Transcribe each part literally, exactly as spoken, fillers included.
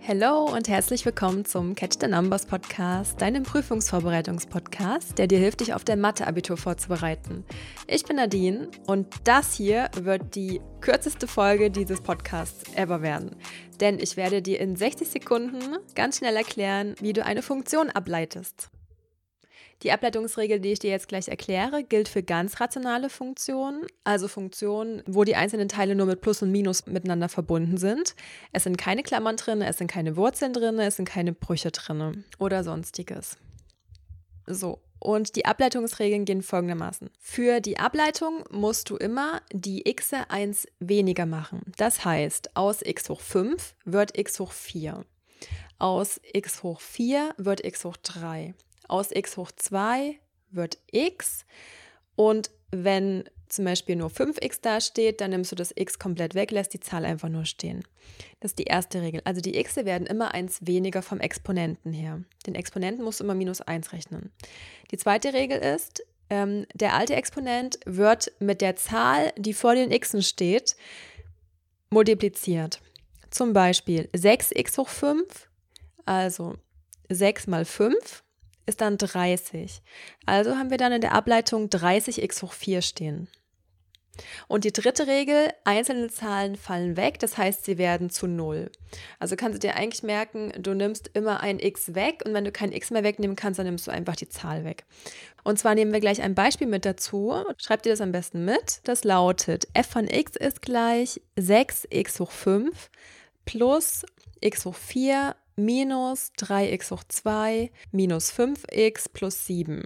Hallo und herzlich willkommen zum Catch the Numbers Podcast, deinem Prüfungsvorbereitungspodcast, der dir hilft, dich auf dein Mathe-Abitur vorzubereiten. Ich bin Nadine und das hier wird die kürzeste Folge dieses Podcasts ever werden. Denn ich werde dir in sechzig Sekunden ganz schnell erklären, wie du eine Funktion ableitest. Die Ableitungsregel, die ich dir jetzt gleich erkläre, gilt für ganz rationale Funktionen, also Funktionen, wo die einzelnen Teile nur mit Plus und Minus miteinander verbunden sind. Es sind keine Klammern drin, es sind keine Wurzeln drin, es sind keine Brüche drin oder sonstiges. So, und die Ableitungsregeln gehen folgendermaßen. Für die Ableitung musst du immer die x eins weniger machen. Das heißt, aus x hoch fünf wird x hoch vier. Aus x hoch vier wird x hoch drei. Aus x hoch zwei wird x und wenn zum Beispiel nur fünf x da steht, dann nimmst du das x komplett weg, lässt die Zahl einfach nur stehen. Das ist die erste Regel. Also die x werden immer eins weniger vom Exponenten her. Den Exponenten musst du immer minus eins rechnen. Die zweite Regel ist, ähm, der alte Exponent wird mit der Zahl, die vor den x'en steht, multipliziert. Zum Beispiel sechs x hoch fünf, also sechs mal fünf, ist dann dreißig. Also haben wir dann in der Ableitung dreißig x hoch vier stehen. Und die dritte Regel, einzelne Zahlen fallen weg, das heißt, sie werden zu null. Also kannst du dir eigentlich merken, du nimmst immer ein x weg und wenn du kein x mehr wegnehmen kannst, dann nimmst du einfach die Zahl weg. Und zwar nehmen wir gleich ein Beispiel mit dazu. Schreib dir das am besten mit. Das lautet, f von x ist gleich sechs x hoch fünf plus x hoch vier minus drei x hoch zwei minus fünf x plus sieben.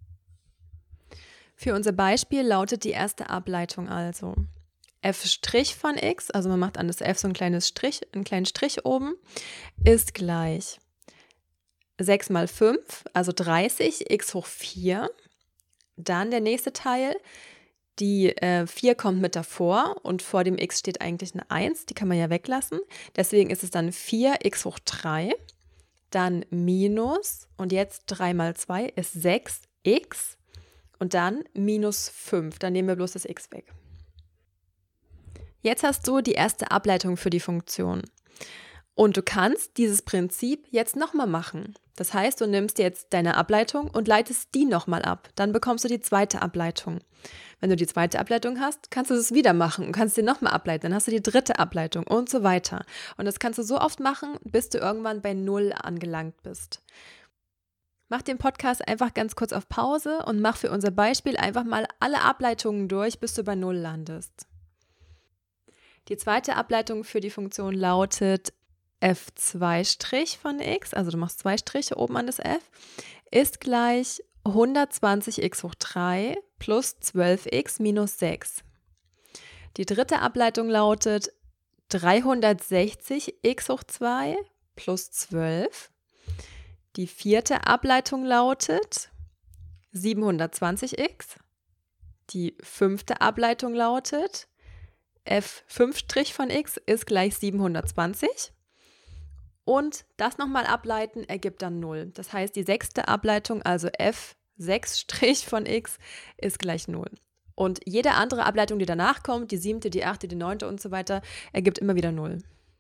Für unser Beispiel lautet die erste Ableitung also f' von x, also man macht an das f so ein kleines Strich, einen kleinen Strich oben, ist gleich sechs mal fünf, also dreißig, x hoch vier. Dann der nächste Teil, die äh, vier kommt mit davor und vor dem x steht eigentlich eine eins, die kann man ja weglassen. Deswegen ist es dann vier x hoch drei, dann minus und jetzt drei mal zwei ist sechs x und dann minus fünf. Dann nehmen wir bloß das x weg. Jetzt hast du die erste Ableitung für die Funktion. Und du kannst dieses Prinzip jetzt nochmal machen. Das heißt, du nimmst jetzt deine Ableitung und leitest die nochmal ab. Dann bekommst du die zweite Ableitung. Wenn du die zweite Ableitung hast, kannst du das wieder machen und kannst die nochmal ableiten. Dann hast du die dritte Ableitung und so weiter. Und das kannst du so oft machen, bis du irgendwann bei null angelangt bist. Mach den Podcast einfach ganz kurz auf Pause und mach für unser Beispiel einfach mal alle Ableitungen durch, bis du bei null landest. Die zweite Ableitung für die Funktion lautet f zwei' von x, also du machst zwei Striche oben an das f, ist gleich hundertzwanzig x hoch drei plus zwölf x minus sechs. Die dritte Ableitung lautet dreihundertsechzig x hoch zwei plus zwölf. Die vierte Ableitung lautet siebenhundertzwanzig x. Die fünfte Ableitung lautet f fünf' von x ist gleich siebenhundertzwanzig. Und das nochmal ableiten ergibt dann null. Das heißt, die sechste Ableitung, also f sechs' von x, ist gleich null. Und jede andere Ableitung, die danach kommt, die siebte, die achte, die neunte und so weiter, ergibt immer wieder null.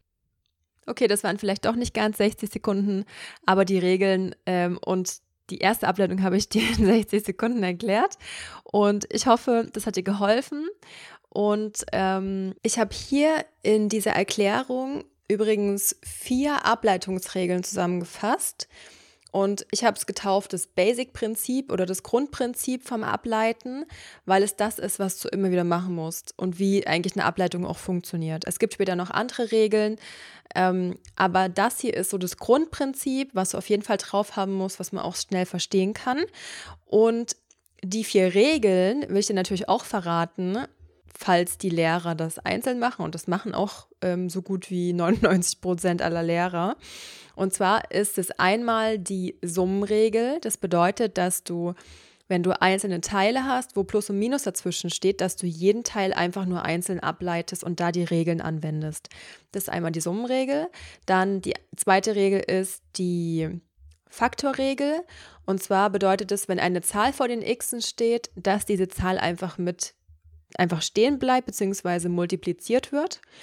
Okay, das waren vielleicht doch nicht ganz sechzig Sekunden, aber die Regeln ähm, und die erste Ableitung habe ich dir in sechzig Sekunden erklärt. Und ich hoffe, das hat dir geholfen. Und ähm, ich habe hier in dieser Erklärung übrigens vier Ableitungsregeln zusammengefasst und ich habe es getauft, das Basic-Prinzip oder das Grundprinzip vom Ableiten, weil es das ist, was du immer wieder machen musst und wie eigentlich eine Ableitung auch funktioniert. Es gibt später noch andere Regeln, ähm, aber das hier ist so das Grundprinzip, was du auf jeden Fall drauf haben musst, was man auch schnell verstehen kann. Und die vier Regeln will ich dir natürlich auch verraten, falls die Lehrer das einzeln machen, und das machen auch ähm, so gut wie neunundneunzig Prozent aller Lehrer. Und zwar ist es einmal die Summenregel. Das bedeutet, dass du, wenn du einzelne Teile hast, wo Plus und Minus dazwischen steht, dass du jeden Teil einfach nur einzeln ableitest und da die Regeln anwendest. Das ist einmal die Summenregel. Dann die zweite Regel ist die Faktorregel. Und zwar bedeutet es, wenn eine Zahl vor den Xen steht, dass diese Zahl einfach mit einfach stehen bleibt bzw. multipliziert wird.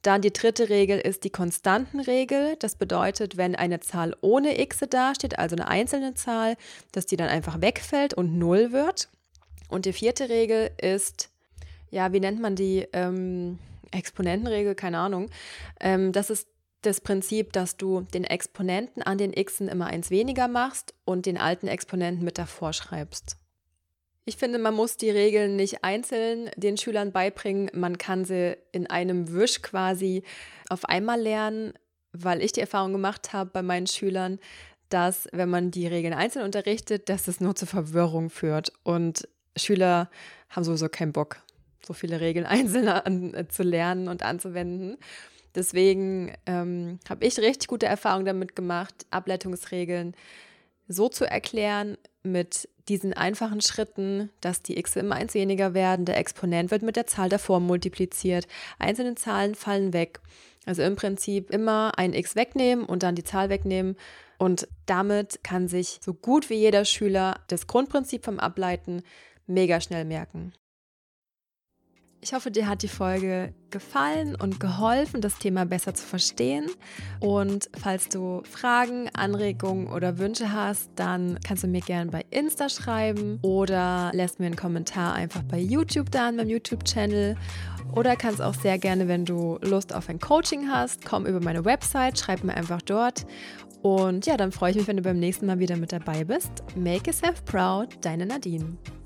Dann die dritte Regel ist die Konstantenregel. Das bedeutet, wenn eine Zahl ohne x dasteht, also eine einzelne Zahl, dass die dann einfach wegfällt und null wird. Und die vierte Regel ist, ja, wie nennt man die? Ähm, Exponentenregel, keine Ahnung. Ähm, das ist das Prinzip, dass du den Exponenten an den xen immer eins weniger machst und den alten Exponenten mit davor schreibst. Ich finde, man muss die Regeln nicht einzeln den Schülern beibringen. Man kann sie in einem Wisch quasi auf einmal lernen, weil ich die Erfahrung gemacht habe bei meinen Schülern, dass, wenn man die Regeln einzeln unterrichtet, dass es nur zur Verwirrung führt. Und Schüler haben sowieso keinen Bock, so viele Regeln einzeln an, äh, zu lernen und anzuwenden. Deswegen ähm, habe ich richtig gute Erfahrungen damit gemacht, Ableitungsregeln so zu erklären mit diesen einfachen Schritten, dass die x immer eins weniger werden, der Exponent wird mit der Zahl davor multipliziert, einzelne Zahlen fallen weg. Also im Prinzip immer ein x wegnehmen und dann die Zahl wegnehmen und damit kann sich so gut wie jeder Schüler das Grundprinzip vom Ableiten mega schnell merken. Ich hoffe, dir hat die Folge gefallen und geholfen, das Thema besser zu verstehen. Und falls du Fragen, Anregungen oder Wünsche hast, dann kannst du mir gerne bei Insta schreiben oder lässt mir einen Kommentar einfach bei YouTube da an meinem YouTube-Channel. Oder kannst auch sehr gerne, wenn du Lust auf ein Coaching hast, komm über meine Website, schreib mir einfach dort. Und ja, dann freue ich mich, wenn du beim nächsten Mal wieder mit dabei bist. Make yourself proud, deine Nadine.